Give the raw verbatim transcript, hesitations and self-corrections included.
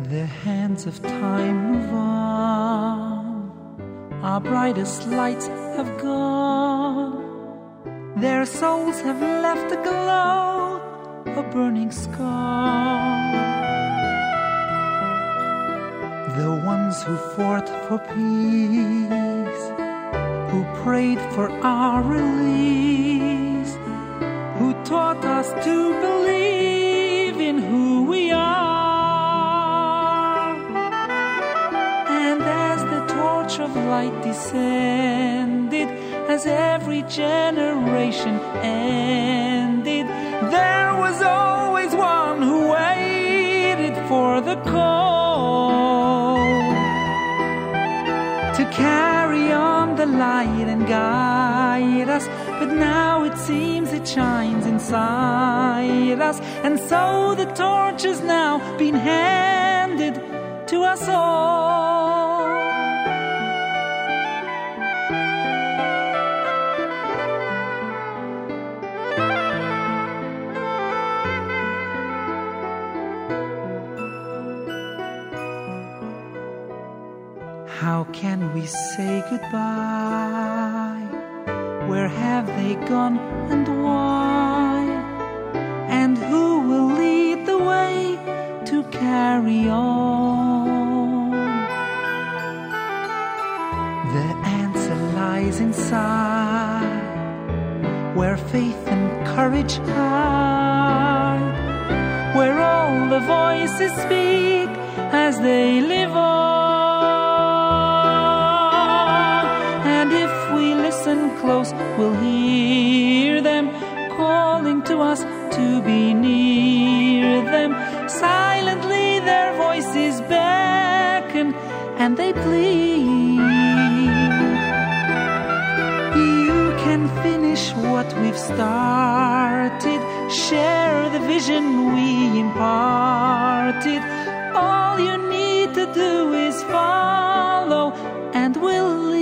The hands of time move on, our brightest lights have gone, their souls have left a glow, a burning scar. The ones who fought for peace, who prayed for our release, who taught us to believe in who we are. And as the torch of light descended, as every generation ended, there was always one who waited for the call to carry on the light and guide us. But now it seems it shines inside us, and so the torch has now been handed to us all. How can we say goodbye? Where have they gone and why? And who will lead the way to carry on? The answer lies inside, where faith and courage hide, where all the voices speak as they live on. Close, we'll hear them calling to us to be near them. Silently their voices beckon and they plead. You can finish what we've started, share the vision we imparted. All you need to do is follow, and we'll